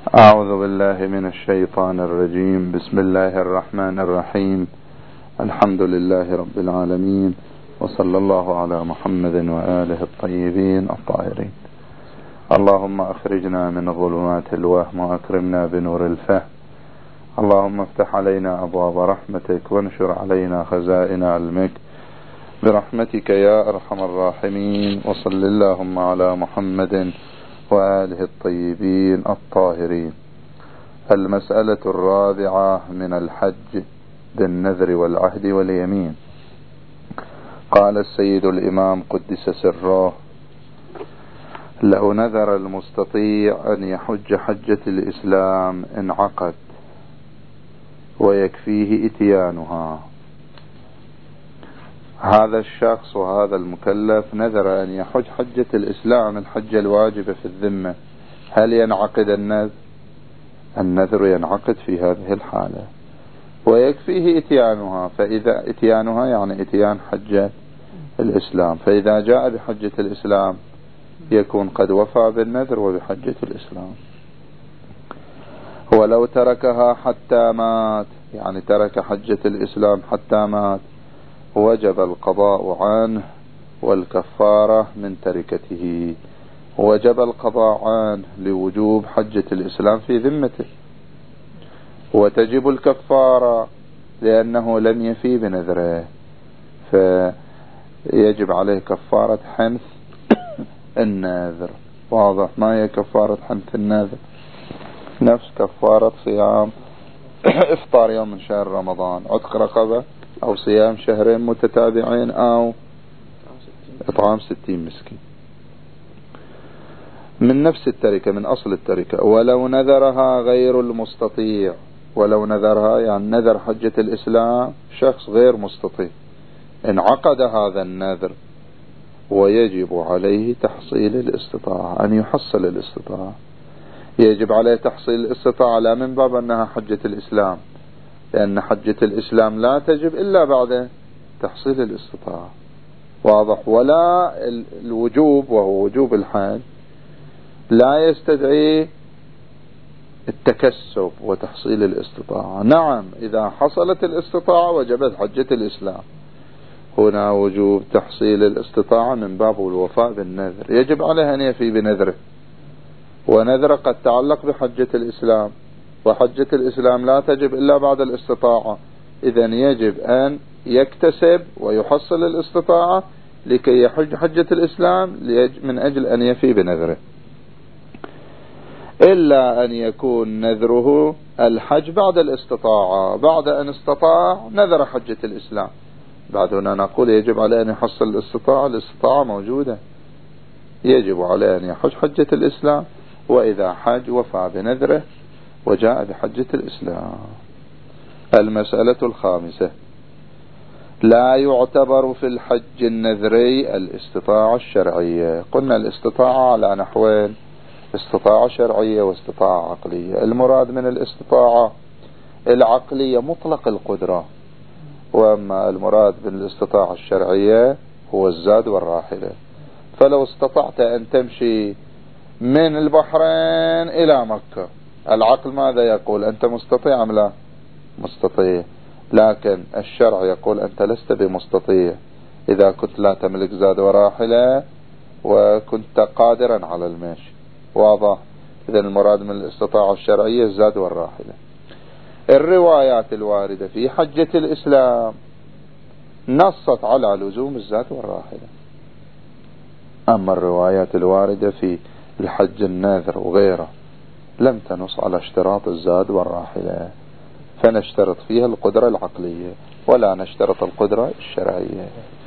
أعوذ بالله من الشيطان الرجيم. بسم الله الرحمن الرحيم. الحمد لله رب العالمين، وصلى الله على محمد وآله الطيبين الطاهرين. اللهم أخرجنا من ظلمات الوهم وأكرمنا بنور الفهم. اللهم افتح علينا أبواب رحمتك وانشر علينا خزائن علمك برحمتك يا أرحم الراحمين. وصل اللهم على محمد وآله الطيبين الطاهرين. المسألة الرابعة من الحج بالنذر والعهد واليمين. قال السيد الإمام قدس سره: لو نذر المستطيع أن يحج حجة الإسلام انعقد ويكفيه إتيانها. هذا الشخص وهذا المكلف نذر أن يحج حجة الإسلام، الحجة الواجبة في الذمة، هل ينعقد النذر؟ النذر ينعقد في هذه الحالة ويكفيه إتيانها. فإذا إتيانها يعني إتيان حجة الإسلام، فإذا جاء بحجة الإسلام يكون قد وفى بالنذر وبحجة الإسلام. ولو تركها حتى مات، يعني ترك حجة الإسلام حتى مات، وجب القضاء عنه والكفارة من تركته. وجب القضاء عنه لوجوب حجة الإسلام في ذمته، وتجب الكفارة لأنه لم يفي بنذره، فيجب عليه كفارة حنث النذر. واضح؟ ما هي كفارة حنث النذر؟ نفس كفارة صيام إفطار يوم من شهر رمضان، عتق رقبة، أو صيام شهرين متتابعين، أو إطعام 60 مسكين، من نفس التركة، من أصل التركة. ولو نذرها غير المستطيع، ولو نذرها يعني نذر حجة الإسلام شخص غير مستطيع، انعقد هذا النذر ويجب عليه تحصيل الاستطاعة، أن يحصل الاستطاعة. يجب عليه تحصيل الاستطاعة لا من باب أنها حجة الإسلام، لأن حجة الإسلام لا تجب إلا بعد تحصيل الاستطاعة. واضح؟ ولا الوجوب، وهو وجوب الحج، لا يستدعي التكسب وتحصيل الاستطاعة. نعم، إذا حصلت الاستطاعة وجبت حجة الإسلام. هنا وجوب تحصيل الاستطاعة من باب الوفاء بالنذر، يجب عليه أن يفي بنذره، ونذر قد تعلق بحجة الإسلام، وحجة الإسلام لا تجب إلا بعد الاستطاعة. إذن يجب أن يكتسب ويحصل الاستطاعة لكي يحج حجة الإسلام من أجل أن يفي بنذره، إلا أن يكون نذره الحج بعد الاستطاعة، بعد أن استطاع نذر حجة الإسلام. بعد هنا نقول يجب عليه أن يحصل الاستطاعة، الاستطاعة موجودة، يجب عليه أن يحج حجة الإسلام، وإذا حج وفى بنذره وجاء بحجة الإسلام. المسألة الخامسة: لا يعتبر في الحج النذري الاستطاعة الشرعية. قلنا الاستطاعة على نحوين: استطاعة شرعية واستطاعة عقلية. المراد من الاستطاعة العقلية مطلق القدرة، وأما المراد بالاستطاعة الشرعية هو الزاد والراحلة. فلو استطعت أن تمشي من البحرين إلى مكة، العقل ماذا يقول؟ أنت مستطيع أم لا؟ مستطيع. لكن الشرع يقول أنت لست بمستطيع إذا كنت لا تملك زاد وراحلة وكنت قادرا على المشي. واضح؟ إذن المراد من الاستطاعة الشرعية الزاد والراحلة. الروايات الواردة في حجة الإسلام نصت على لزوم الزاد والراحلة، أما الروايات الواردة في الحج الناذر وغيره لم تنص على اشتراط الزاد والراحلة، فنشترط فيها القدرة العقلية ولا نشترط القدرة الشرعية.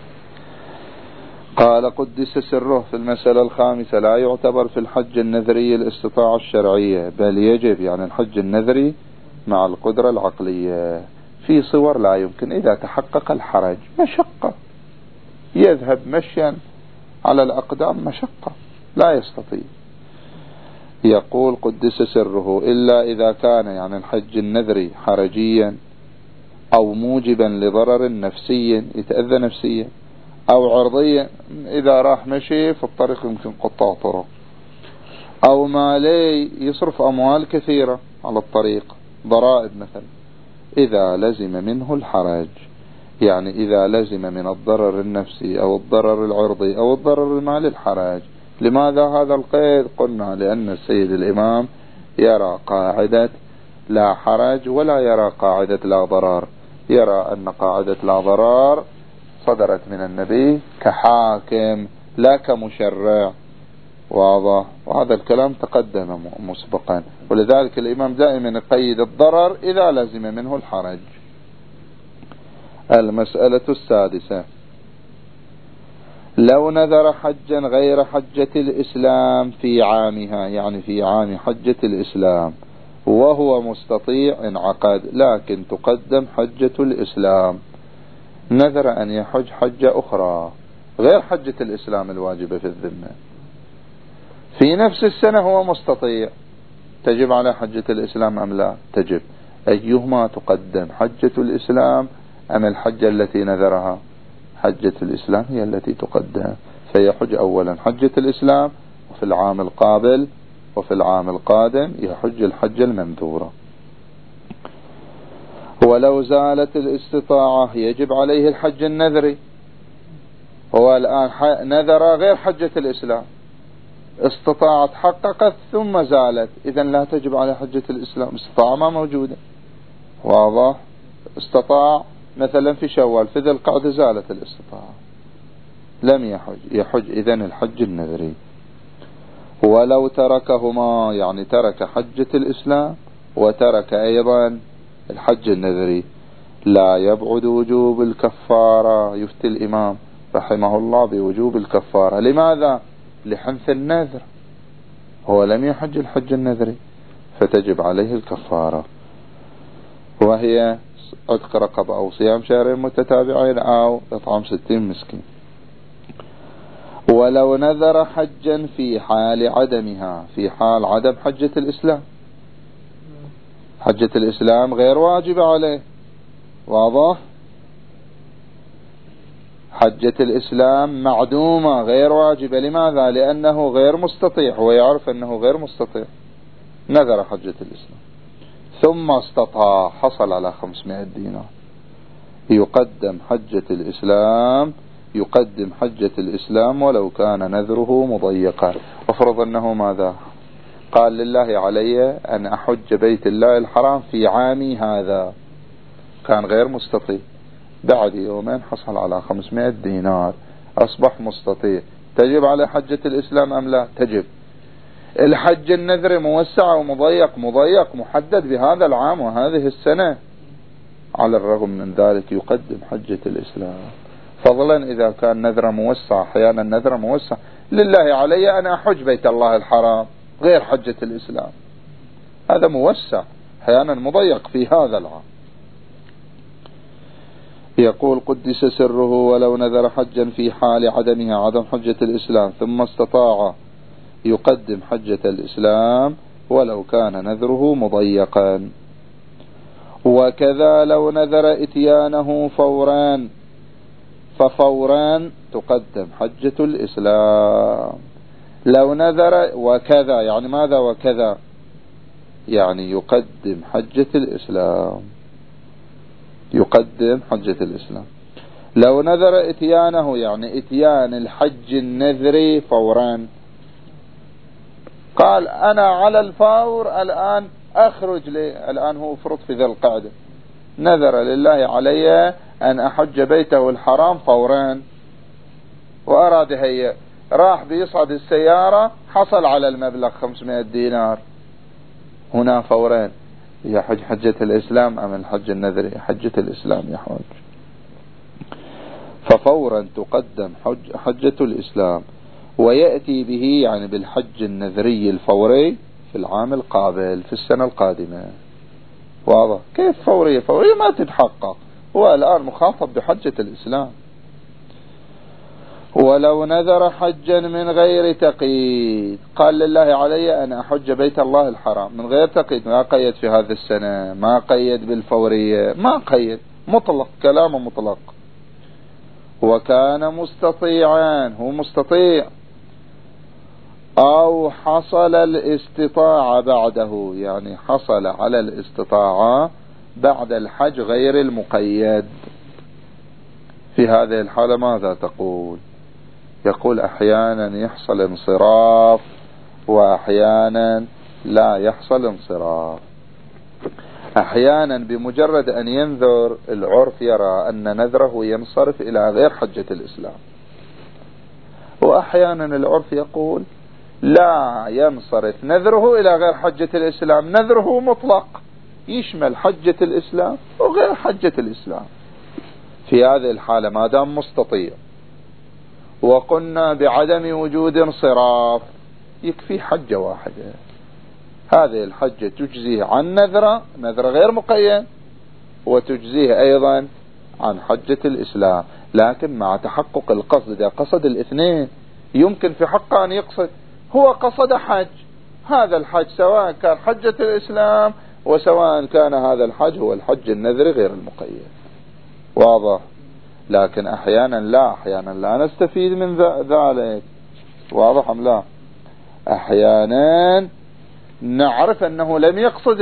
قال قدس سره في المسألة الخامسة: لا يعتبر في الحج النذري الاستطاعة الشرعية، بل يجب يعني الحج النذري مع القدرة العقلية في صور لا يمكن. إذا تحقق الحرج، مشقة، يذهب مشيا على الأقدام، مشقة لا يستطيع. يقول قدس سره: إلا إذا كان يعني الحج النذري حرجيا أو موجبا لضرر نفسي، يتأذى نفسيا، أو عرضيا، إذا راح مشي في الطريق يمكن قطاع طرق، أو مالي يصرف أموال كثيرة على الطريق، ضرائب مثلا، إذا لزم منه الحرج، يعني إذا لزم من الضرر النفسي أو الضرر العرضي أو الضرر المالي الحرج. لماذا هذا القيد؟ قلنا لأن السيد الإمام يرى قاعدة لا حرج ولا يرى قاعدة لا ضرر، يرى أن قاعدة لا ضرر صدرت من النبي كحاكم لا كمشرع. واضح؟ وهذا الكلام تقدم مسبقا، ولذلك الإمام دائما يقيد الضرر إذا لزم منه الحرج. المسألة السادسة: لو نذر حجا غير حجة الإسلام في عامها، يعني في عام حجة الإسلام، وهو مستطيع انعقد، لكن تقدم حجة الإسلام. نذر أن يحج حجة أخرى غير حجة الإسلام الواجبة في الذمة، في نفس السنة هو مستطيع، تجب على حجة الإسلام أم لا؟ تجب. أيهما تقدم، حجة الإسلام أم الحجة التي نذرها؟ حجة الإسلام هي التي تقدم، فيحج أولا حجة الإسلام، وفي العام القابل وفي العام القادم يحج الحجة المنذورة. ولو زالت الاستطاعة يجب عليه الحج النذري. هو الآن نذر غير حجة الإسلام، استطاعت حققت ثم زالت، إذن لا تجب على حجة الإسلام، استطاعة ما موجودة. واضح؟ استطاع مثلا في شوال، في ذي القعدة زالت الاستطاعة، لم يحج إذن الحج النذري. ولو تركهما، يعني ترك حجة الإسلام وترك أيضا الحج النذري، لا يبعد وجوب الكفارة. يفتي الإمام رحمه الله بوجوب الكفارة. لماذا؟ لحنث النذر، هو لم يحج الحج النذري، فتجب عليه الكفارة، وهي عتق رقبة أو صيام شهرين متتابعين أو إطعام 60 مسكين. ولو نذر حجا في حال عدمها، في حال عدم حجة الإسلام، حجة الإسلام غير واجبة عليه. واضح؟ حجة الإسلام معدومة غير واجبة. لماذا؟ لأنه غير مستطيع، هو يعرف أنه غير مستطيع، نذر حجة الإسلام ثم استطاع، حصل على 500 دينار، يقدم حجة الإسلام، يقدم حجة الإسلام ولو كان نذره مضيقا. افرض أنه ماذا؟ قال لله علي أن أحج بيت الله الحرام في عامي هذا، كان غير مستطيع، بعد يومين حصل على 500 دينار، أصبح مستطيع، تجب على حجة الإسلام أم لا؟ تجب. الحج النذر موسع ومضيق؟ مضيق، محدد بهذا العام وهذه السنة، على الرغم من ذلك يقدم حجة الإسلام، فضلا إذا كان نذر موسع. أحيانا نذر موسع، لله علي أن أحج بيت الله الحرام غير حجة الإسلام، هذا موسع، أحيانا مضيق في هذا العام. يقول قدس سره: ولو نذر حجا في حال عدمها، عدم حجة الإسلام، ثم استطاع، يقدم حجة الإسلام ولو كان نذره مضيقا. وكذا لو نذر إتيانه فوران، ففوران تقدم حجة الإسلام. لو نذر وكذا، يعني ماذا وكذا؟ يعني يقدم حجة الإسلام، يقدم حجة الإسلام. لو نذر إتيانه، يعني إتيان الحج النذري فوران، قال أنا على الفور الآن أخرج لي، الآن هو فرض في ذي القعدة، نذر لله علي أن أحج بيته الحرام فوران، وأراد هي، راح بيصعد السيارة، حصل على المبلغ 500 دينار، هنا فوران، يحج حجة الإسلام أم الحج النذري؟ حجة الإسلام يحج، ففورا تقدم حجة الإسلام، ويأتي به يعني بالحج النذري الفوري في العام القابل، في السنة القادمة. واضح؟ كيف فورية؟ فورية ما تتحقق، هو الآن مخاطب بحجة الإسلام. ولو نذر حجا من غير تقييد، قال لله علي أن أحج بيت الله الحرام من غير تقييد، ما قيد في هذه السنة، ما قيد بالفورية، ما قيد، مطلق، كلامه مطلق. وكان مستطيعا، هو مستطيع، أو حصل الاستطاعة بعده، يعني حصل على الاستطاعة بعد الحج غير المقيد. في هذه الحالة ماذا تقول؟ يقول أحيانا يحصل انصراف وأحيانا لا يحصل انصراف. أحيانا بمجرد أن ينذر العرف يرى أن نذره ينصرف إلى غير حجة الإسلام، وأحيانا العرف يقول لا ينصرف نذره إلى غير حجة الإسلام، نذره مطلق يشمل حجة الإسلام وغير حجة الإسلام. في هذه الحالة ما دام مستطيع وقلنا بعدم وجود انصراف يكفي حجة واحدة، هذه الحجة تجزيه عن نذر غير مقيد، وتجزيه أيضا عن حجة الإسلام، لكن مع تحقق القصد. إذا قصد الاثنين يمكن في حقه أن يقصد، هو قصد حج، هذا الحج سواء كان حجة الإسلام وسواء كان هذا الحج هو الحج النذري غير المقيد، واضح. لكن أحيانا لا نستفيد من ذلك، واضح أم لا؟ أحيانا نعرف أنه لم يقصد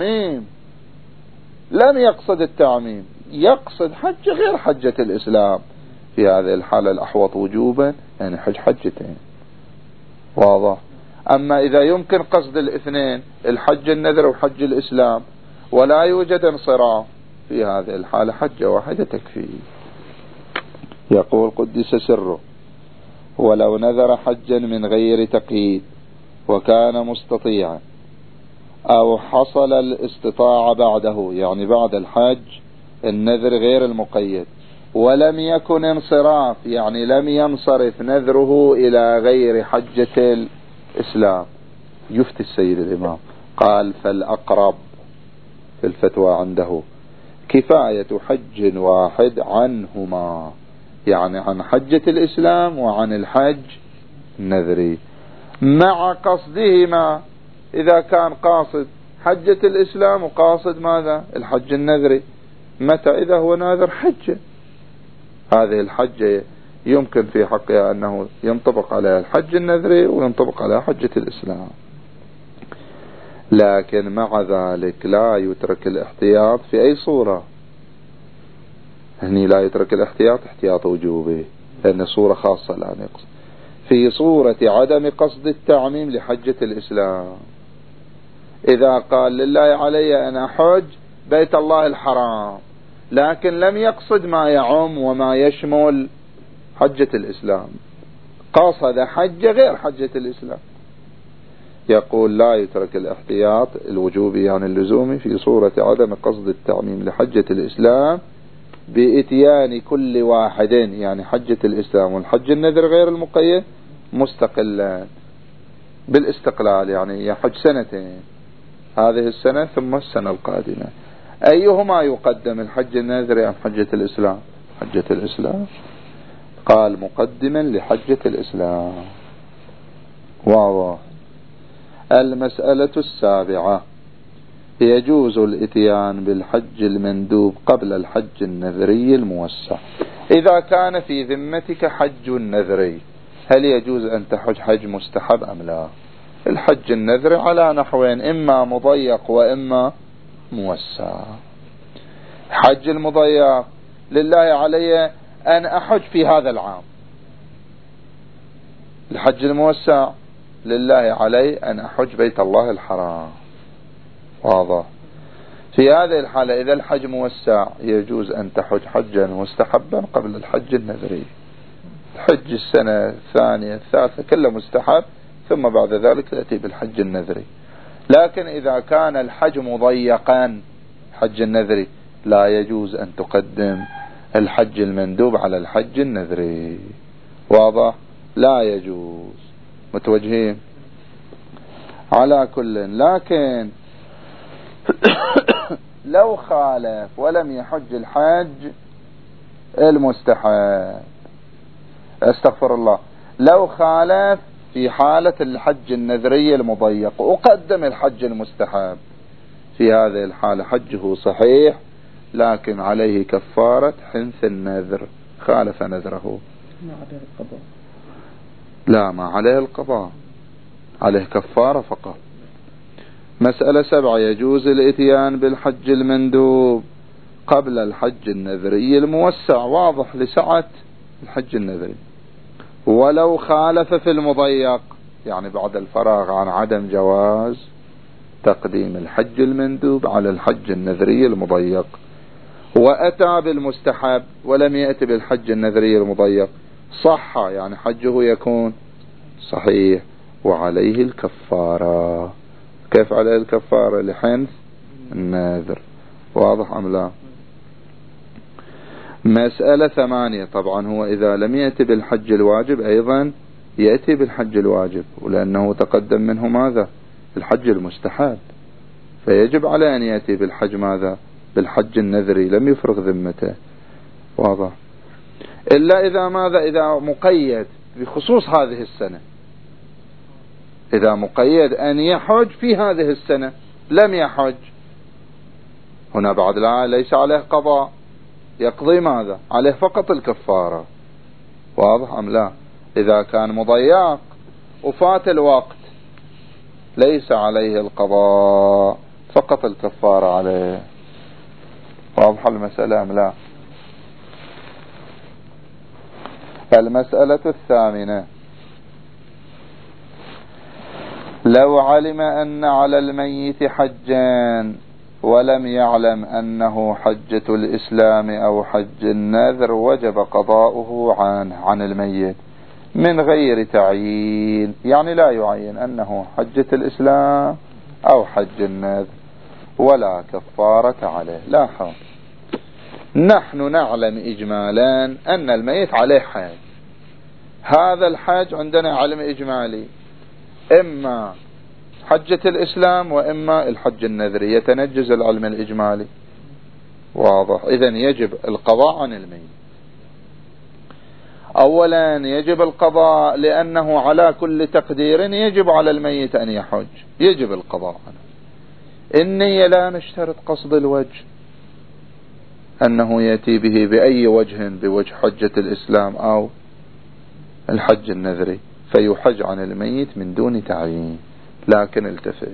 التعميم، يقصد حج غير حجة الإسلام. في هذه الحالة الأحوط وجوبا يعني حج حجتين، واضح. أما إذا يمكن قصد الاثنين، الحج النذر وحج الإسلام، ولا يوجد انصراف، في هذه الحالة حجة واحدة تكفي. يقول قدس سره: ولو نذر حجا من غير تقييد وكان مستطيعا، أو حصل الاستطاعة بعده، يعني بعد الحج النذر غير المقيد، ولم يكن انصراف، يعني لم ينصرف نذره إلى غير حجة الإسلام، يفتي السيد الإمام قال: فالأقرب في الفتوى عنده كفاية حج واحد عنهما، يعني عن حجة الإسلام وعن الحج النذري، مع قصدهما. إذا كان قاصد حجة الإسلام وقاصد ماذا؟ الحج النذري، متى؟ إذا هو ناذر حجة، هذه الحجة يمكن في حقها أنه ينطبق عليها الحج النذري وينطبق عليها حجة الإسلام. لكن مع ذلك لا يترك الاحتياط في أي صورة. هني لا يترك الاحتياط احتياط وجوبي، لأن صورة خاصة لا نقص. في صورة عدم قصد التعميم لحجة الإسلام، إذا قال لله علي أن أحج بيت الله الحرام، لكن لم يقصد ما يعم وما يشمل حجة الإسلام، قصد حجة غير حجة الإسلام، يقول لا يترك الاحتياط الوجوبي يعني اللزومي في صورة عدم قصد التعميم لحجة الإسلام بإتيان كل واحد، يعني حجة الإسلام والحج النذر غير المقيد مستقلا بالاستقلال، يعني يحج سنتين، هذه السنة ثم السنة القادمة، أيهما يقدم، الحج النذري أم حجة الإسلام؟ حجة الإسلام. قال مقدما لحجة الإسلام، واضح. المسألة السابعة: يجوز الاتيان بالحج المندوب قبل الحج النذري الموسع. إذا كان في ذمتك حج نذري، هل يجوز أن تحج حج مستحب أم لا؟ الحج النذري على نحوين: إما مضيق وإما موسع. حج المضيق: لله علي أن أحج في هذا العام. الحج الموسع: لله علي أن أحج بيت الله الحرام، واضح. في هذه الحالة إذا الحج موسع يجوز أن تحج حجا مستحبا قبل الحج النذري، حج السنة الثانية الثالثة كله مستحب، ثم بعد ذلك تأتي بالحج النذري. لكن إذا كان الحج مضيقا حج النذري لا يجوز أن تقدم الحج المندوب على الحج النذري، واضح، لا يجوز. متوجهين؟ على كل، لكن لو خالف ولم يحج الحج المستحب، استغفر الله، لو خالف في حالة الحج النذري المضيق وقدم الحج المستحب، في هذه الحالة حجه صحيح، لكن عليه كفارة حنث النذر، خالف نذره. ما عليه القضاء؟ لا، ما عليه القضاء، عليه كفارة فقط. مسألة 7: يجوز الاتيان بالحج المندوب قبل الحج النذري الموسع، واضح لسعة الحج النذري، ولو خالف في المضيق، يعني بعد الفراغ عن عدم جواز تقديم الحج المندوب على الحج النذري المضيق، وأتى بالمستحب ولم يأتي بالحج النذري المضيق، صح، يعني حجه يكون صحيح وعليه الكفارة. كيف عليه الكفارة؟ لحنث النذر. واضح أم لا؟ مسألة 8: طبعا هو إذا لم يأتي بالحج الواجب أيضا يأتي بالحج الواجب، ولأنه تقدم منه ماذا؟ الحج المستحب، فيجب على أن يأتي بالحج ماذا؟ بالحج النذري، لم يفرغ ذمته. واضح؟ إلا إذا ماذا؟ إذا مقيد بخصوص هذه السنة، إذا مقيد أن يحج في هذه السنة لم يحج، هنا بعد لا، ليس عليه قضاء، يقضي ماذا؟ عليه فقط الكفارة. واضح أم لا؟ إذا كان مضيق وفات الوقت ليس عليه القضاء، فقط الكفارة عليه. واضح المسألة أم لا؟ المسألة 8: لو علم أن على الميت حجان ولم يعلم أنه حجة الإسلام أو حج النذر، وجب قضاؤه عن الميت من غير تعيين، يعني لا يعين أنه حجة الإسلام أو حج النذر، ولا كفارة عليه. لاحظ، نحن نعلم إجمالا أن الميت عليه حج، هذا الحج عندنا علم إجمالي، إما حجة الإسلام وإما الحج النذري، يتنجز العلم الإجمالي. واضح؟ إذن يجب القضاء عن الميت. أولا يجب القضاء لأنه على كل تقدير يجب على الميت أن يحج، يجب القضاء عنه. النية لا نشترط قصد الوجه، أنه يأتي به بأي وجه، بوجه حجة الإسلام أو الحج النذري، فيحج عن الميت من دون تعيين. لكن التفت،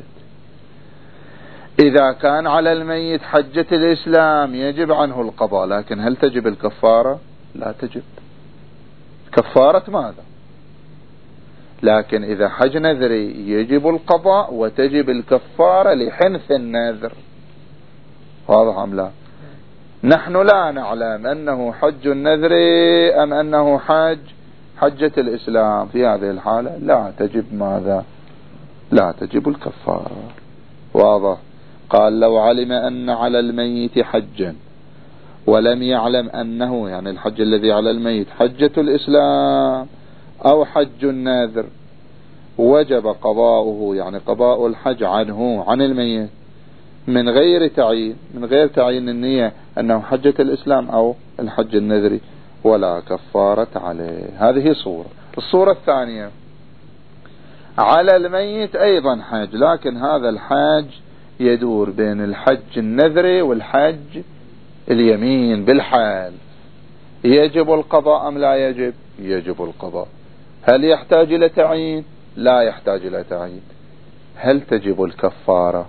إذا كان على الميت حجة الإسلام يجب عنه القضاء، لكن هل تجب الكفارة؟ لا تجب. كفارة ماذا؟ لكن إذا حج نذري يجب القضاء وتجب الكفارة لحنث النذر. واضح أم لا؟ نحن لا نعلم أنه حج النذري أم أنه حجة الإسلام، في هذه الحالة لا تجب ماذا؟ لا تجب الكفارة. واضح؟ قال لو علم أن على الميت حجا ولم يعلم أنه، يعني الحج الذي على الميت حجة الإسلام أو حج النذر، وجب قضاؤه، يعني قضاء الحج عنه عن الميت من غير تعيين، من غير تعيين النية أنه حجة الإسلام أو الحج النذري، ولا كفارة عليه. هذه صورة. الصورة الثانية: على الميت أيضا حج، لكن هذا الحج يدور بين الحج النذري والحج اليمين بالحال، يجب القضاء أم لا يجب؟ يجب القضاء. هل يحتاج إلى تعيين؟ لا يحتاج إلى تعيين. هل تجب الكفارة؟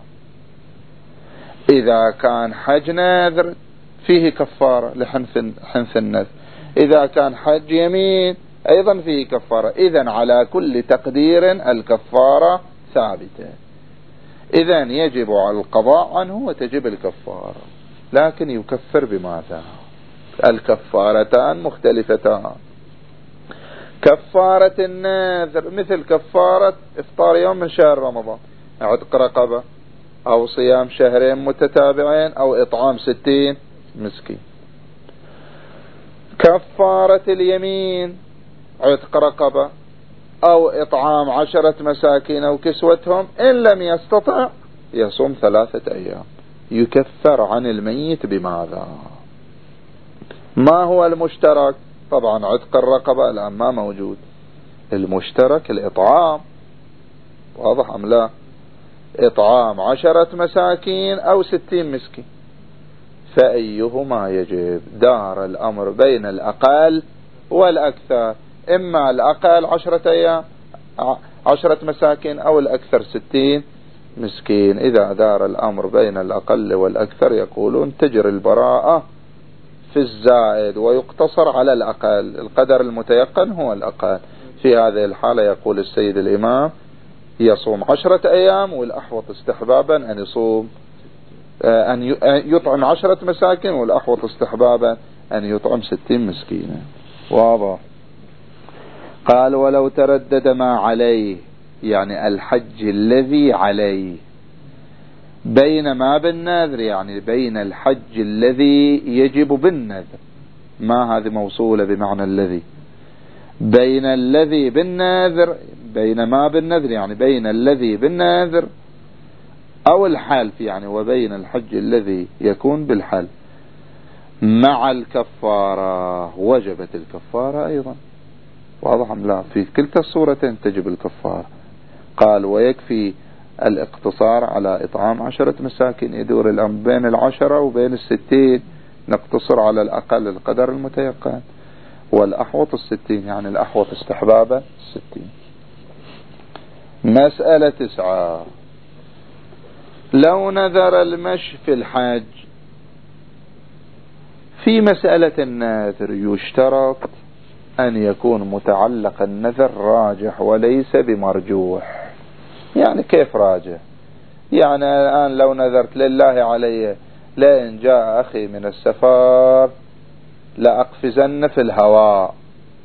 إذا كان حج نذر فيه كفارة لحنث النذر، إذا كان حج يمين أيضا فيه كفارة. إذن على كل تقدير الكفارة ثابتة، إذن يجب على القضاء عنه وتجب الكفارة. لكن يكفر بماذا؟ الكفارتان مختلفتان. كفارة النذر مثل كفارة إفطار يوم من شهر رمضان، عتق رقبة أو صيام شهرين متتابعين أو إطعام 60 مسكين. كفارة اليمين عتق رقبة أو إطعام 10 مساكين أو كسوتهم، إن لم يستطع يصوم 3 أيام. يكفر عن الميت بماذا؟ ما هو المشترك؟ طبعا عتق الرقبة الآن ما موجود، المشترك الإطعام. واضح أم لا؟ إطعام 10 مساكين أو 60 مسكين، فأيهما يجب؟ دار الأمر بين الأقل والأكثر، إما الأقل 10 أيام 10 مساكين أو الأكثر 60 مسكين. إذا دار الأمر بين الأقل والأكثر يقولون تجري البراءة في الزائد ويقتصر على الأقل، القدر المتيقن هو الأقل. في هذه الحالة يقول السيد الإمام يصوم 10 أيام، والأحوط استحبابا أن يصوم أن يطعم 10 مساكين، والأحوط استحبابا أن يطعم 60 مسكينا. واضح. قال ولو تردد ما عليه، يعني الحج الذي عليه، بين ما بالنذر، يعني بين الحج الذي يجب بالنذر، ما هذه موصولة بمعنى الذي، بين الذي بالنذر، بين ما بالنذر يعني بين الذي بالنذر أو الحلف، يعني وبين الحج الذي يكون بالحلف مع الكفارة، وجبت الكفارة أيضا. واضح أم لا؟ في كلتا الصورتين تجب الكفارة. قال ويكفي الاقتصار على إطعام 10 مساكين، يدور الأمر بين 10 وبين 60، نقتصر على الأقل القدر المتيقن، والأحوط 60، يعني الأحوط استحبابا 60. مسألة 9. لو نذر المشي في الحج. في مسألة النذر يشترط أن يكون متعلق النذر راجح وليس بمرجوح. يعني كيف راجح؟ يعني الآن لو نذرت لله علي لئن جاء أخي من السفر لأقفزن في الهواء،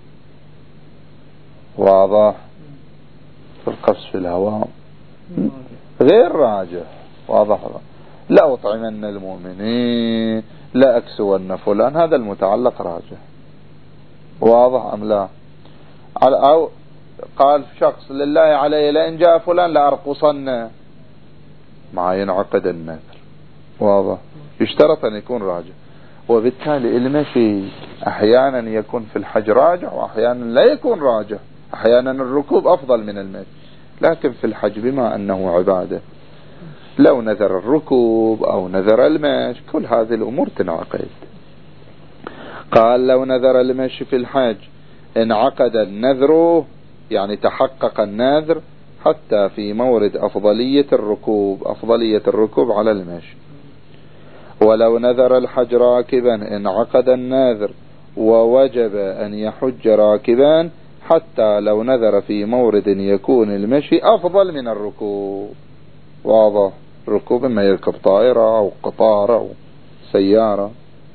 واضح؟ القفز في الهواء غير راجح، واضح؟ لا أطعمن المؤمنين، لا أكسون فلان، هذا المتعلق راجح. واضح أم لا؟ أو قال شخص لله علي لئن جاء فلان لأرقصن، ما ينعقد النذر. واضح؟ يشترط أن يكون راجح. وبالتالي المشي أحيانا يكون في الحج راجح وأحيانا لا يكون راجح. أحيانا الركوب أفضل من المشي، لكن في الحج بما أنه عبادة لو نذر الركوب أو نذر المشي كل هذه الأمور تنعقد. قال لو نذر المشي في الحج انعقد النذر، يعني تحقق النذر حتى في مورد أفضلية الركوب، أفضلية الركوب على المشي. ولو نذر الحج راكبا انعقد النذر ووجب أن يحج راكبا حتى لو نذر في مورد يكون المشي أفضل من الركوب. واضح؟ الركوب إما يركب طائرة أو قطار أو سيارة.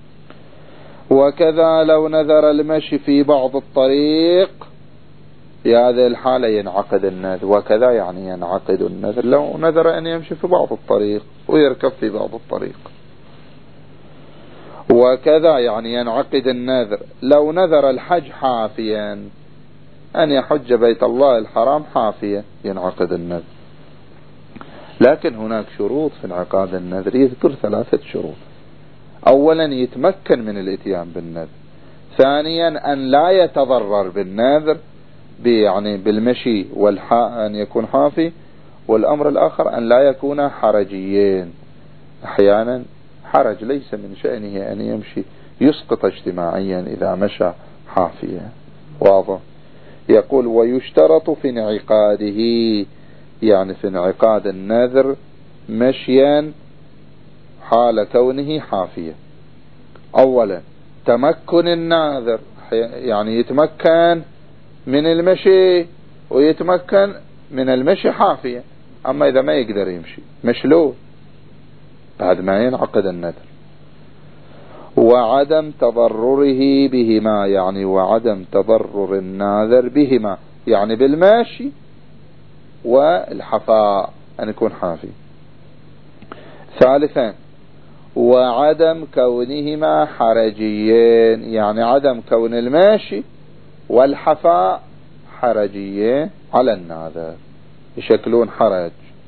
وكذا لو نذر المشي في بعض الطريق، في هذه الحالة ينعقد النذر. وكذا يعني ينعقد النذر لو نذر أن يمشي في بعض الطريق ويركب في بعض الطريق. وكذا يعني ينعقد النذر لو نذر الحج حافيا، أن يحج بيت الله الحرام حافيا، ينعقد النذر. لكن هناك شروط في انعقاد النذر، يذكر 3 شروط. أولا يتمكن من الاتيان بالنذر. ثانيا أن لا يتضرر بالنذر، يعني بالمشي أن يكون حافي. والأمر الآخر أن لا يكون حرجيين. أحيانا حرج ليس من شأنه أن يمشي، يسقط اجتماعيا إذا مشى حافيا. واضح؟ يقول ويشترط في انعقاده، يعني في انعقاد النذر مشيا حال كونه حافيا. أولا تمكن الناذر، يعني يتمكن من المشي ويتمكن من المشي حافيا. أما إذا ما يقدر يمشي مشلول بعد ما ينعقد النذر. وعدم تضرره بهما، يعني وعدم تضرر الناذر بهما، يعني بالماشي والحفاء أن يكون حافي. ثالثا وعدم كونهما حرجيين، يعني عدم كون الماشي والحفاء حرجيين على الناذر، يشكلون حرج.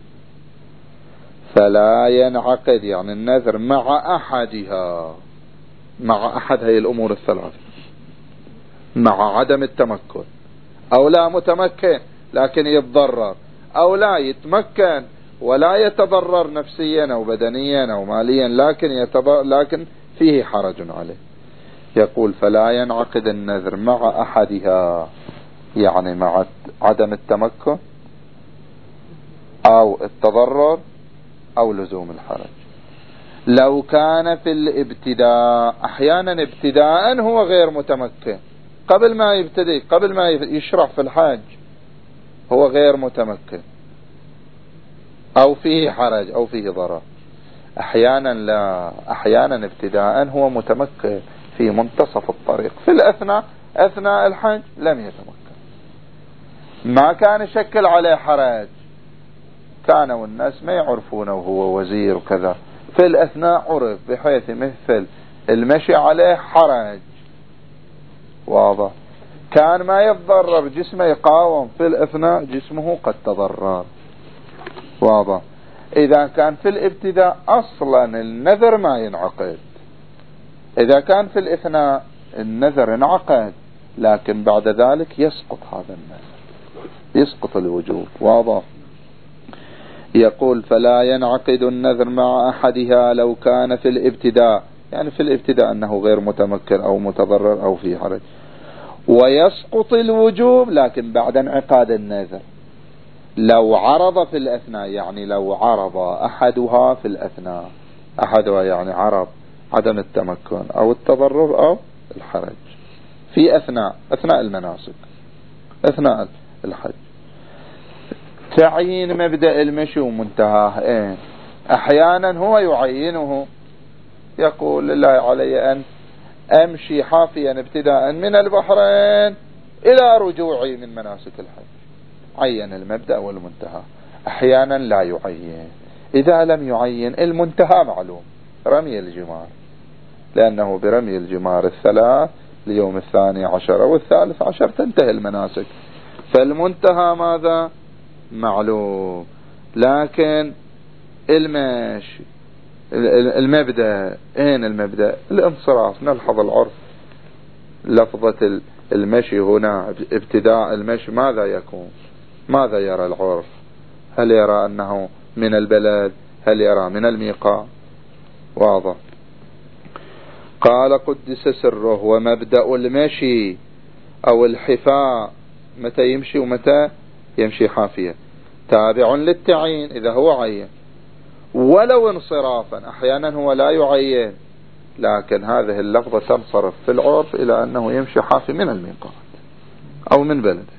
فلا ينعقد يعني النذر مع أحدها، مع أحد هذه الأمور الثلاثة، مع عدم التمكن، أو لا متمكن لكن يتضرر، أو لا يتمكن ولا يتضرر نفسيا أو بدنيا أو ماليا لكن فيه حرج عليه. يقول فلا ينعقد النذر مع أحدها، يعني مع عدم التمكن أو التضرر أو لزوم الحرج. لو كان في الابتداء، أحيانا ابتداء هو غير متمكن، قبل ما يبتدي، قبل ما يشرع في الحج هو غير متمكن أو فيه حرج أو فيه ضرر. أحيانا لا، أحيانا ابتداء هو متمكن في منتصف الطريق، في الأثناء أثناء الحج لم يتمكن، ما كان يشكل عليه حرج، كانوا الناس ما يعرفونه وهو وزير وكذا، في الأثناء عرف بحيث مثل المشي عليه حرج، واضح. كان ما يتضرر جسمه يقاوم، في الأثناء جسمه قد تضرر، واضح. إذا كان في الابتداء أصلا النذر ما ينعقد، إذا كان في الأثناء النذر انعقد، لكن بعد ذلك يسقط هذا النذر، يسقط الوجوب، واضح. يقول فلا ينعقد النذر مع أحدها لو كان في الابتداء، يعني في الابتداء أنه غير متمكن أو متضرر أو في حرج، ويسقط الوجوب لكن بعد انعقاد النذر. لو عرض في الأثناء، يعني لو عرض أحدها في الأثناء، أحدها يعني عرض عدم التمكن أو التضرر أو الحرج في أثناء المناسك، أثناء الحج. تعيين مبدأ المشي ومنتهاه أحيانا هو يعينه، يقول لله علي أن أمشي حافيا ابتداء من البحرين إلى رجوعي من مناسك الحج، عين المبدأ والمنتهى. أحيانا لا يعين، إذا لم يعين المنتهى معلوم، رمي الجمار، لأنه برمي الجمار الثلاث ليوم 12 و13 تنتهي المناسك، فالمنتهى ماذا؟ معلوم. لكن المشي، المبدأ، المبدأ الانصراف. نلحظ العرف، لفظة المشي هنا ابتداء المشي ماذا يكون؟ ماذا يرى العرف؟ هل يرى أنه من البلد؟ هل يرى من الميقات؟ واضح. قال قدس سره ومبدأ المشي أو الحفاء متى يمشي ومتى يمشي حافية تابع للتعيين إذا هو عين، ولو انصرافا. أحيانا هو لا يعين، لكن هذه اللفظة تنصرف في العرف إلى أنه يمشي حافي من الميقات أو من بلده.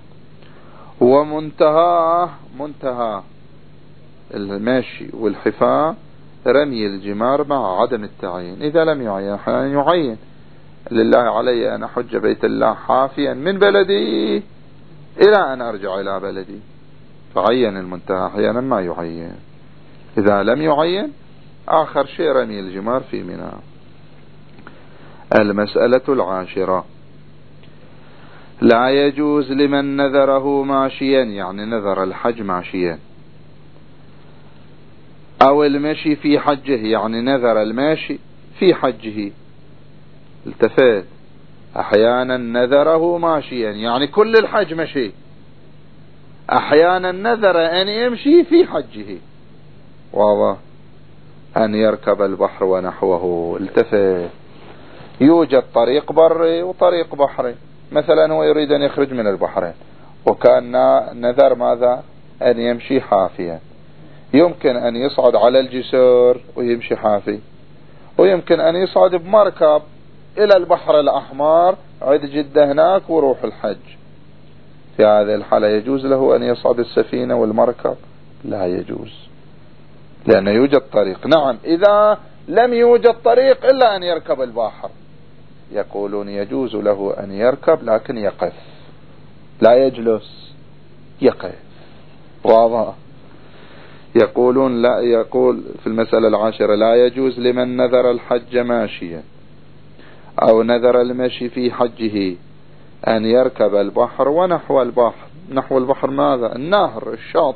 ومنتهى المشي والحفاء رمي الجمار مع عدم التعيين. إذا لم يعين، أحيانا يعين لله علي أن أحج بيت الله حافيا من بلدي إلى أن أرجع إلى بلدي، فعين المنتهى. أحيانا ما يعين، إذا لم يعين آخر شيء رمي الجمار في منى. المسألة 10 لا يجوز لمن نذره ماشيا، يعني نذر الحج ماشيا، أو المشي في حجه، يعني نذر الماشي في حجه. التفت، أحيانا نذره ماشيا يعني كل الحج مشي، أحيانا نذر أن يمشي في حجه، واضح، أن يركب البحر ونحوه. التفت، يوجد طريق بري وطريق بحري، مثلا هو يريد أن يخرج من البحرين وكان نذر ماذا؟ أن يمشي حافيا. يمكن أن يصعد على الجسر ويمشي حافي، ويمكن أن يصعد بمركب إلى البحر الأحمر عند جدة هناك وروح الحج. في هذه الحالة يجوز له أن يصعد السفينة والمركب؟ لا يجوز، لأن يوجد طريق. نعم، إذا لم يوجد طريق إلا أن يركب البحر، يقولون يجوز له أن يركب لكن يقف، لا يجلس، يقف، واضح. يقولون لا، يقول في المسألة 10 لا يجوز لمن نذر الحج ماشيا أو نذر المشي في حجه أن يركب البحر ونحو البحر. نحو البحر ماذا؟ النهر، الشاط.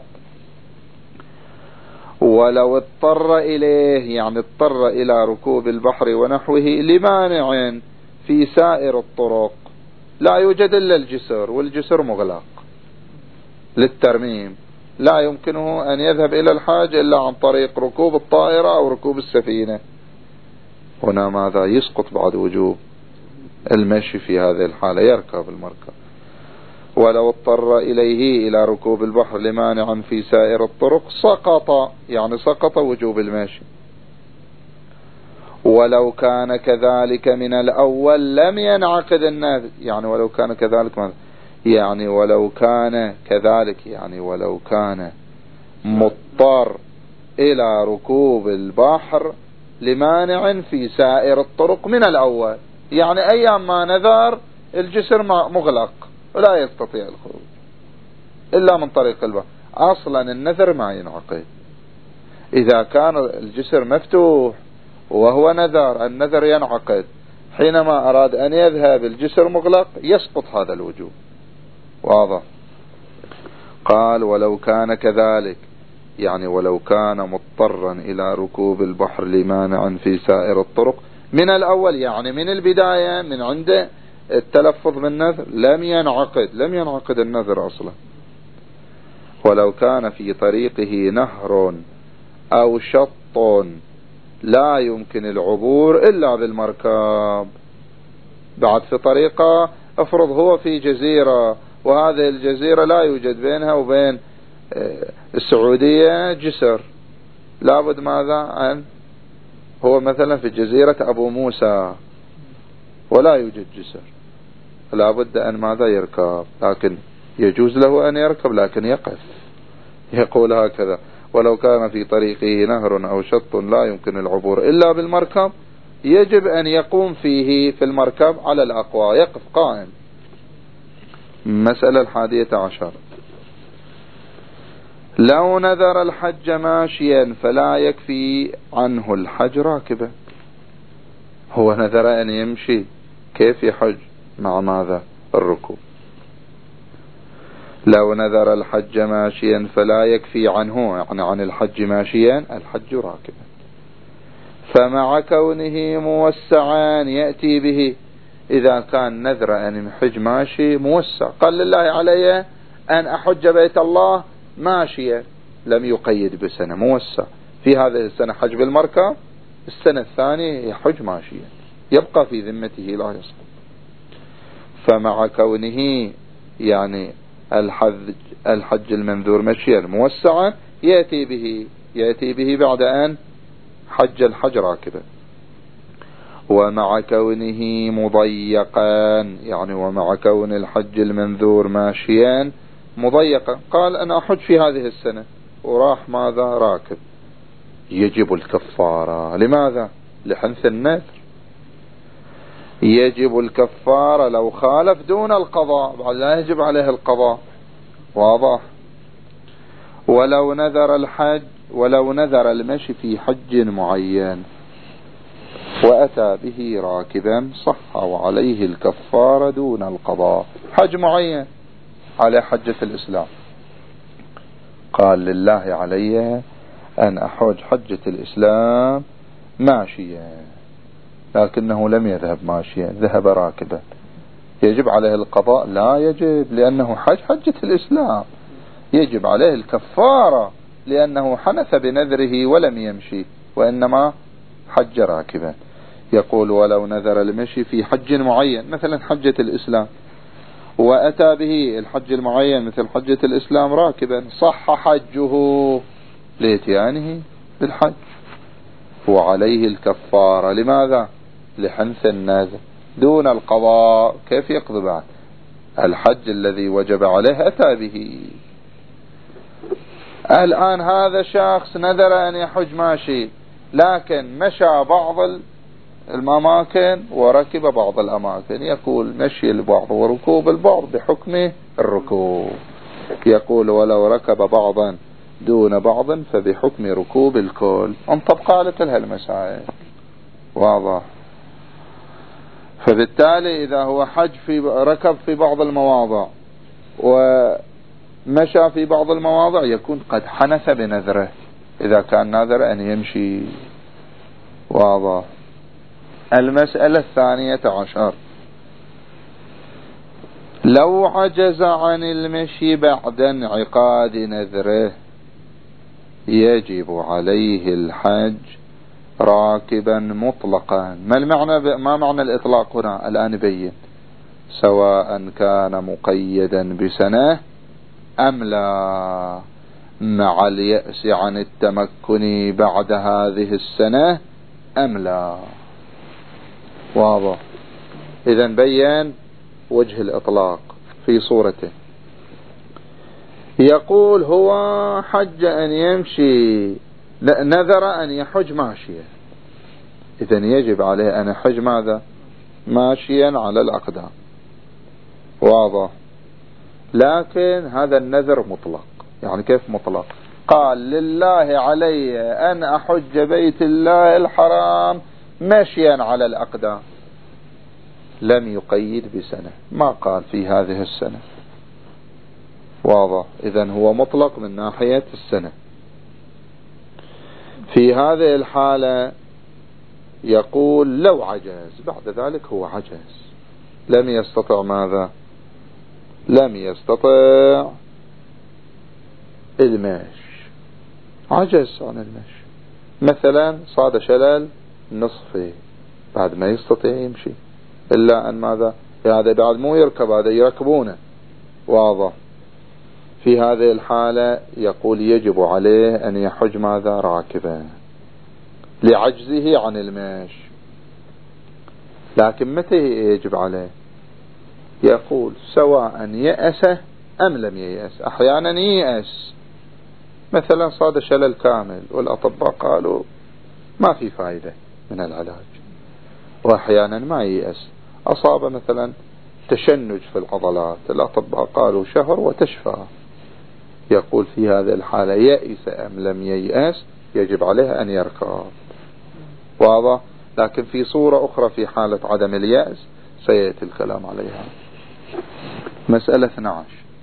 ولو اضطر إليه، يعني اضطر إلى ركوب البحر ونحوه لمانع في سائر الطرق، لا يوجد إلا الجسر، والجسر مغلق للترميم، لا يمكنه أن يذهب إلى الحاج إلا عن طريق ركوب الطائرة أو ركوب السفينة. هنا ماذا؟ يسقط بعد وجوب المشي في هذه الحالة، يركب المركب. ولو اضطر إليه إلى ركوب البحر لمانع في سائر الطرق سقط، يعني سقط وجوب المشي. ولو كان كذلك من الأول لم ينعقد النذر، يعني ولو كان كذلك، يعني ولو كان كذلك، يعني ولو كان مضطر إلى ركوب البحر لمانع في سائر الطرق من الأول، يعني أيام ما نذر الجسر مغلق ولا يستطيع الخروج إلا من طريق البحر، أصلا النذر ما ينعقد. إذا كان الجسر مفتوح وهو نذر، النذر ينعقد. حينما أراد أن يذهب الجسر مغلق يسقط هذا الوجوب. واضح؟ قال ولو كان كذلك، يعني ولو كان مضطرا إلى ركوب البحر لمانع في سائر الطرق من الأول، يعني من البداية من عند التلفظ بالنذر لم ينعقد النذر أصلا. ولو كان في طريقه نهر أو شط لا يمكن العبور إلا بالمركب، بعد في طريقة، افرض هو في جزيرة وهذه الجزيرة لا يوجد بينها وبين السعودية جسر، لابد ماذا أن هو مثلا في جزيرة أبو موسى ولا يوجد جسر، لابد أن ماذا يركب، لكن يجوز له أن يركب لكن يقف. يقول هكذا: ولو كان في طريقه نهر أو شط لا يمكن العبور إلا بالمركب يجب أن يقوم فيه في المركب على الأقوى، يقف قائم. مسألة 11: لو نذر الحج ماشيا فلا يكفي عنه الحج راكبا. هو نذر أن يمشي، كيف يحج مع ماذا؟ الركوب. لو نذر الحج ماشيا فلا يكفي عنه، يعني عن الحج ماشيا، الحج راكبا. فمع كونه موسعا يأتي به، إذا كان نذر أن يحج ماشي موسع، قال لله علي أن أحج بيت الله ماشيا، لم يقيد بسنة، موسع، في هذه السنة حج بالمركب، السنة الثانية يحج ماشيا، يبقى في ذمته لا يسقط. فمع كونه يعني الحج المنذور مشيا موسعا يأتي به بعد أن حج الحج راكبا. ومع كونه مضيقا، يعني ومع كون الحج المنذور ماشيا مضيقا، قال أنا أحج في هذه السنة وراح ماذا؟ راكب، يجب الكفارة. لماذا؟ لحنث النذر، يجب الكفارة لو خالف دون القضاء، بعد لا يجب عليه القضاء. واضح؟ ولو نذر المشي في حج معين وأتى به راكبا صح وعليه الكفارة دون القضاء. حج معين على حجة الإسلام، قال لله علي أن أحج حجة الإسلام ماشيا، لكنه لم يذهب ماشيا، ذهب راكبا، يجب عليه القضاء؟ لا يجب، لأنه حجة الإسلام. يجب عليه الكفارة لأنه حنث بنذره ولم يمشي وإنما حج راكبا. يقول ولو نذر المشي في حج معين مثلا حجة الإسلام وأتى به الحج المعين مثل حجة الإسلام راكبا صح حجه لإتيانه بالحج وعليه الكفارة. لماذا؟ لحنث النذر دون القضاء. كيف يقضي بعد الحج الذي وجب عليه؟ أتى به. الآن هذا شخص نذر أن يحج ماشي، لكن مشى بعض الأماكن وركب بعض الأماكن، يقول مشي البعض وركوب البعض بحكم الركوب. يقول ولو ركب بعضا دون بعض فبحكم ركوب الكل. انطبق على كل هالمسائل. واضح؟ فبالتالي إذا هو ركب في بعض المواضع ومشى في بعض المواضع يكون قد حنث بنذره إذا كان ناذر أن يمشي. واضح؟ المسألة 12: لو عجز عن المشي بعد انعقاد نذره يجب عليه الحج راكبا مطلقا. ما معنى الإطلاق هنا؟ الآن نبين. سواء كان مقيدا بسنة أم لا، مع اليأس عن التمكن بعد هذه السنة أم لا. واضح؟ إذن بين وجه الإطلاق في صورته. يقول هو حج أن يمشي، نذر أن يحج ماشيا، إذن يجب عليه أن يحج ماذا؟ ماشيا على الأقدام. واضح؟ لكن هذا النذر مطلق. يعني كيف مطلق؟ قال لله علي أن أحج بيت الله الحرام ماشيا على الأقدام، لم يقيد بسنة، ما قال في هذه السنة. واضح؟ إذن هو مطلق من ناحية السنة. في هذه الحالة يقول لو عجز بعد ذلك، هو عجز، لم يستطع ماذا؟ لم يستطع المشي، عجز عن المشي، مثلا صاد شلل نصفي، بعد ما يستطيع يمشي، إلا أن ماذا؟ هذا بعد مو يركب، هذا يركبونه. واضح؟ في هذه الحالة يقول يجب عليه أن يحج ماذا؟ راكبا، لعجزه عن المشي. لكن متى يجب عليه؟ يقول سواء يأس أم لم ييأس. أحيانا ييأس، مثلا صاد شلل كامل والأطباء قالوا ما في فائدة من العلاج، وأحيانا ما ييأس، أصاب مثلا تشنج في العضلات، الأطباء قالوا شهر وتشفى. يقول في هذه الحالة يأس أم لم ييأس يجب عليه أن يركب. واضح؟ لكن في صورة أخرى في حالة عدم اليأس سيأتي الكلام عليها. مسألة 12.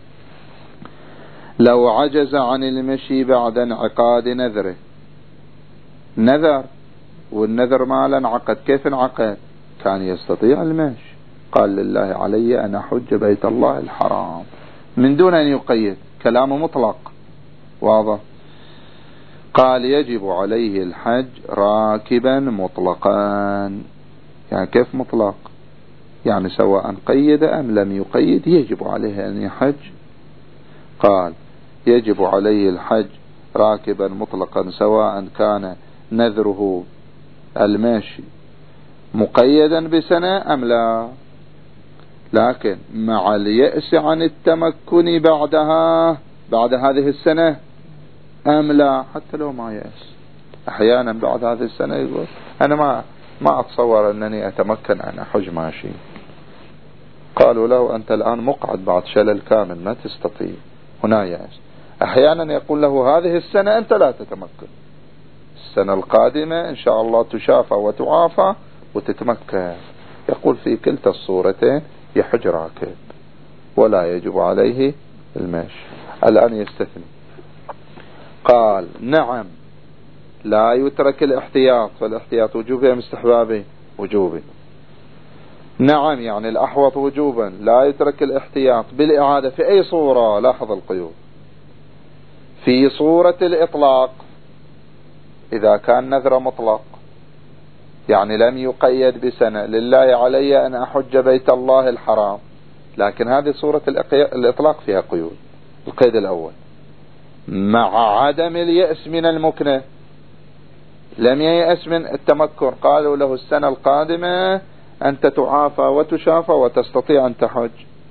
لو عجز عن المشي بعد انعقاد نذره، نذر والنذر ما انعقد، كيف انعقد؟ كان يستطيع المشي، قال لله علي أن أحج بيت الله الحرام من دون أن يقيد، كلامه مطلق. واضح؟ قال يجب عليه الحج راكبا مطلقا. يعني كيف مطلق؟ يعني سواء قيد أم لم يقيد يجب عليه أن يحج. قال يجب عليه الحج راكبا مطلقا سواء كان نذره الماشي مقيدا بسنة أم لا، لكن مع اليأس عن التمكن بعدها، بعد هذه السنة أم لا. حتى لو ما يأس، أحيانا بعد هذه السنة يقول أنا ما أتصور أنني أتمكن أن أحج ماشي. قالوا له أنت الآن مقعد بعد شلل كامل ما تستطيع، هنا يأس. أحيانا يقول له هذه السنة أنت لا تتمكن، السنة القادمة إن شاء الله تشافى وتعافى وتتمكن. يقول في كلتا الصورتين يحج راكب ولا يجب عليه المشي. الآن يستثني، قال نعم لا يترك الاحتياط، فالاحتياط وجوبي أم استحبابي؟ وجوبي. نعم يعني الأحوط وجوبا، لا يترك الاحتياط بالإعادة في أي صورة. لاحظ القيود، في صورة الإطلاق إذا كان نذر مطلق يعني لم يقيد بسنة، لله علي أن أحج بيت الله الحرام، لكن هذه صورة الإطلاق فيها قيود. القيد الأول مع عدم اليأس من المكنة، لم ييأس من التمكن، قالوا له السنة القادمة أنت تعافى وتشافى وتستطيع أن تحج.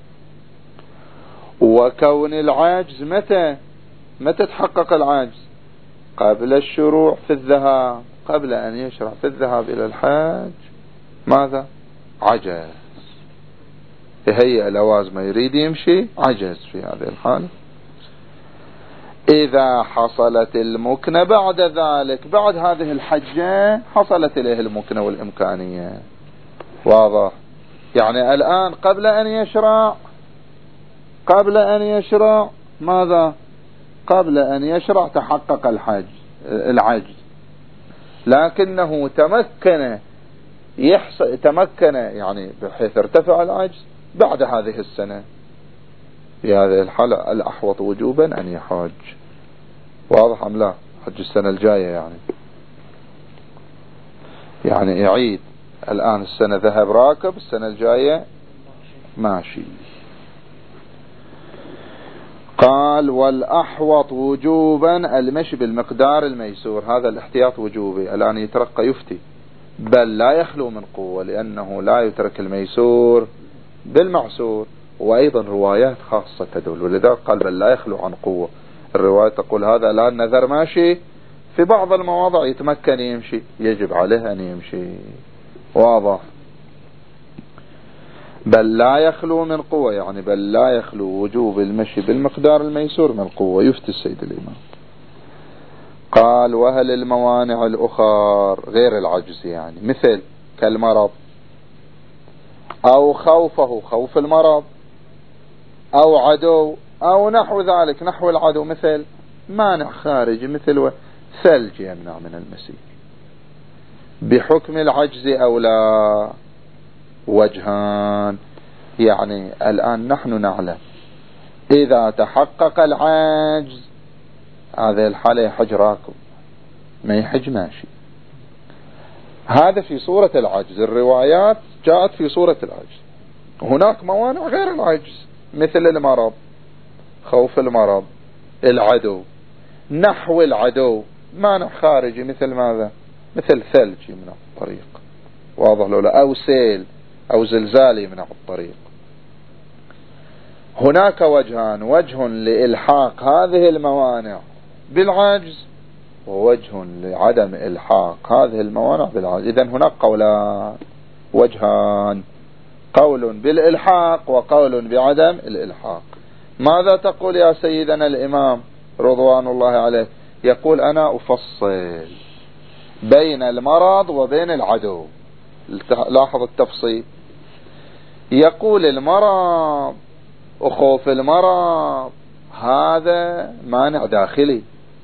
وكون العاجز متى تحقق العاجز؟ قبل الشروع في الذهاب، قبل أن يشرع في الذهاب إلى الحج ماذا؟ عجز، يهيئ لوازم يريد يمشي، عجز. في هذه الحالة إذا حصلت المكنة بعد ذلك، بعد هذه الحجة حصلت إليه المكنة والإمكانية. واضح؟ يعني الآن قبل أن يشرع ماذا؟ قبل أن يشرع تحقق العجز، لكنه تمكن يعني بحيث ارتفع العجز بعد هذه السنة. في هذه الحالة الأحوط وجوبا أن يحج. واضح أم لا؟ حج السنة الجاية يعني يعيد. الآن السنة ذهب راكب، السنة الجاية ماشي. قال والأحوط وجوبا المشي بالمقدار الميسور، هذا الاحتياط وجوبي. الآن يترقى يفتي بل لا يخلو من قوة، لأنه لا يترك الميسور بالمعسور. وأيضا روايات خاصة تدل، ولذلك قال بل لا يخلو عن قوة. الرواية تقول هذا لا النذر ماشي، في بعض المواضع يتمكن يمشي، يجب عليه أن يمشي. واضح. بل لا يخلو من قوة، يعني بل لا يخلو وجوب المشي بالمقدار الميسور من قوة. يفتي السيد الإمام. قال وهل الموانع الأخر غير العجز، يعني مثل كالمرض أو خوفه، خوف المرض، أو عدو، أو نحو ذلك، نحو العدو، مثل مانع خارجي مثل ثلج يمنع من المسير، بحكم العجز أو لا. وجهان، يعني الآن نحن نعلم إذا تحقق العجز هذه الحالة يحج راكب، ما يحج ماشي. هذا في صورة العجز، الروايات جاءت في صورة العجز. هناك موانع غير العجز مثل المرض، خوف المرض، العدو، نحو العدو، مانع خارجي مثل ماذا؟ مثل ثلج يمنع الطريق، واضح لولا، أو سيل أو زلزال يمنع الطريق. هناك وجهان، وجه لإلحاق هذه الموانع بالعجز، ووجه لعدم إلحاق هذه الموانع بالعجز. إذن هناك قولان، وجهان، قول بالإلحاق وقول بعدم الإلحاق. ماذا تقول يا سيدنا الإمام رضوان الله عليه؟ يقول أنا أفصل بين المرض وبين العدو. لاحظ التفصيل. يقول المرض وخوف المرض هذا مانع داخلي،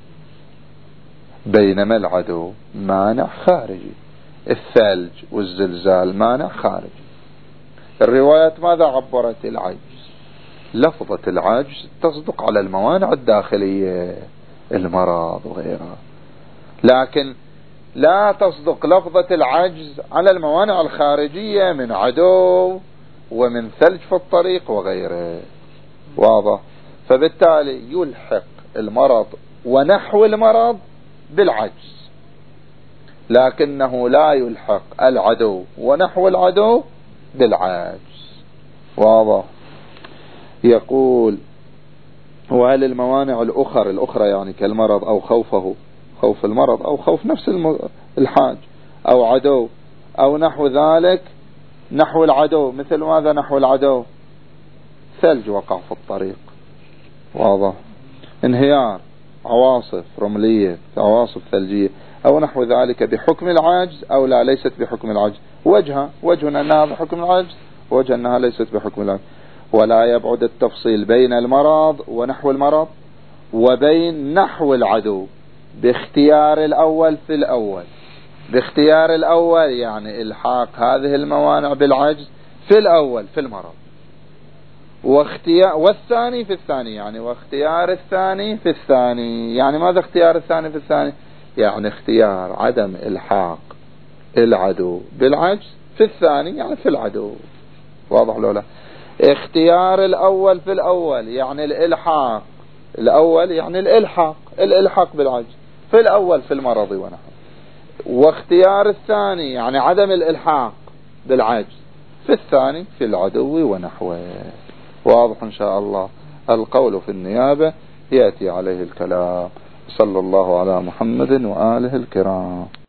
بينما العدو مانع خارجي، الثلج والزلزال مانع خارجي. الروايات ماذا عبرت؟ العجز. لفظة العجز تصدق على الموانع الداخلية، المرض وغيرها، لكن لا تصدق لفظة العجز على الموانع الخارجية من عدو ومن ثلج في الطريق وغيره. واضح. فبالتالي يلحق المرض ونحو المرض بالعجز، لكنه لا يلحق العدو ونحو العدو بالعجز. واضح. يقول وهل الموانع الأخرى يعني كالمرض أو خوفه، خوف المرض أو خوف نفس الحاج، أو عدو، أو نحو ذلك، نحو العدو، مثل ماذا نحو العدو؟ ثلج وقع في الطريق، واضح، انهيار، عواصف رملية، عواصف ثلجية، أو نحو ذلك، بحكم العجز أو لا، ليست بحكم العجز. وجه أنها بحكم العجز، وجه أنها ليست بحكم العجز. ولا يبعد التفصيل بين المرض ونحو المرض وبين نحو العدو باختيار الأول في الأول. باختيار الأول يعني إلحاق هذه الموانع بالعجز في الأول في المرض، والثاني في الثاني، يعني واختيار الثاني في الثاني. يعني ماذا اختيار الثاني في الثاني؟ يعني اختيار عدم إلحاق العدو بالعجز في الثاني، يعني في العدو. واضح لولا؟ اختيار الأول في الأول يعني الإلحاق، الأول يعني الإلحاق بالعجز في الأول في المرض ونحو، واختيار الثاني يعني عدم الإلحاق بالعجز في الثاني في العدو ونحوه. واضح إن شاء الله. القول في النيابة يأتي عليه الكلام. صلى الله على محمد وآله الكرام.